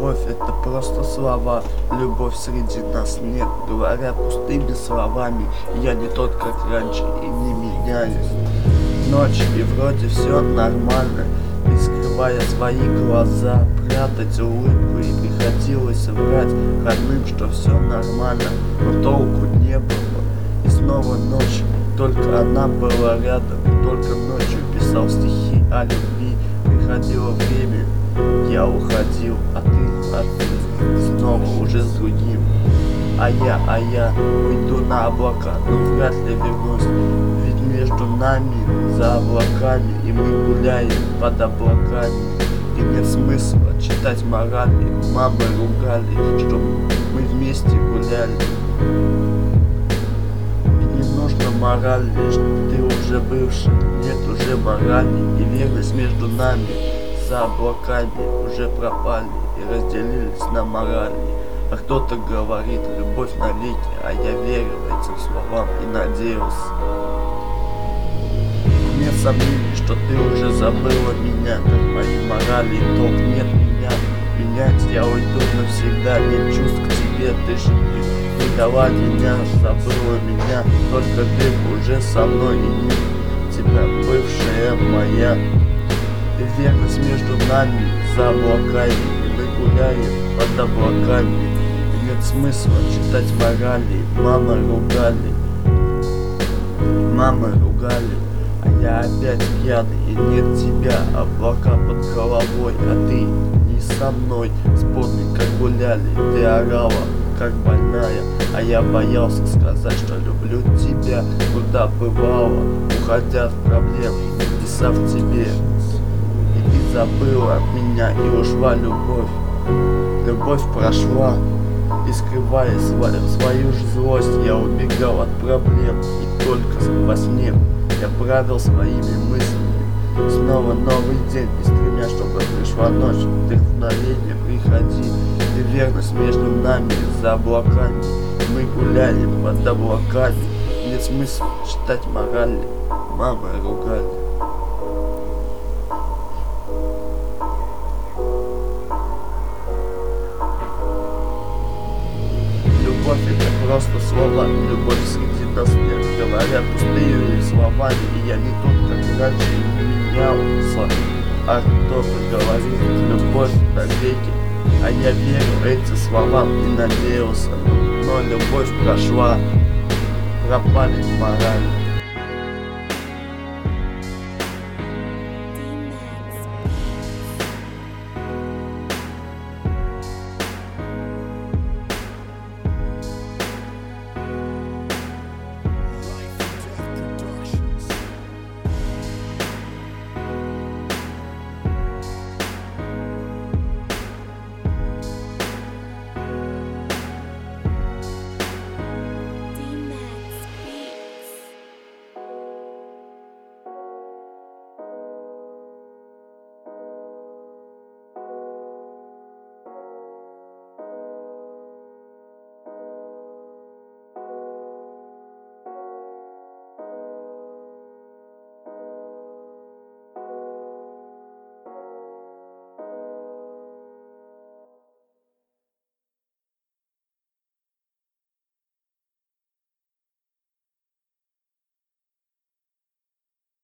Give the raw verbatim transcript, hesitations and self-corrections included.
Любовь — это просто слова, любовь среди нас нет. Говоря пустыми словами, я не тот, как раньше, и не меняюсь. Ночь, и вроде все нормально, и скрывая свои глаза, прятать улыбку, и приходилось врать родным, что все нормально, но толку не было. И снова ночь, только она была рядом, и только ночью писал стихи о любви. Приходило время, я уходил, а ты, а ты снова уже с другим. А я, а я уйду на облака, но вряд ли вернусь, ведь между нами, за облаками, и мы гуляем под облаками. И нет смысла читать морали, мамы ругали, что мы вместе гуляли. И не нужно морали, что ты уже бывший, нет уже морали, и верность между нами, за облаками, уже пропали и разделились на морали. А кто-то говорит, любовь навеки, а я верил этим словам и надеялся. Нет сомнений, что ты уже забыла меня, как мои морали, и толк нет меня. Менять я уйду навсегда, нет чувств к тебе, ты же предала меня, забыла меня. Только ты уже со мной, и нет тебя, бывшая моя. И верность между нами, за облаками, и мы гуляем под облаками. И нет смысла читать морали, мамы ругали, мамы ругали. А я опять пьяный, и нет тебя, облака под головой, а ты не со мной. Вспомни, как гуляли, ты орала, как больная, а я боялся сказать, что люблю тебя. Куда бывало, уходя от проблем, написав тебе. И ты забыла меня, и ушла любовь. Любовь прошла, и скрывая свою, свою же злость, я убегал от проблем, и только во сне я правил своими мыслями. Снова новый день, и стремя, чтобы пришла ночь, вдохновение приходи. И верность между нами, за облаками, мы гуляли под облаками. Нет смысла читать морали, мамы ругали. Любовь — это просто слова, любовь среди нас нет. Говоря пустые словами, и я не тот, как раньше, не менялся. А кто-то говорит, любовь навеки, а я верю этим словам и надеялся. Но любовь прошла, пропали морали.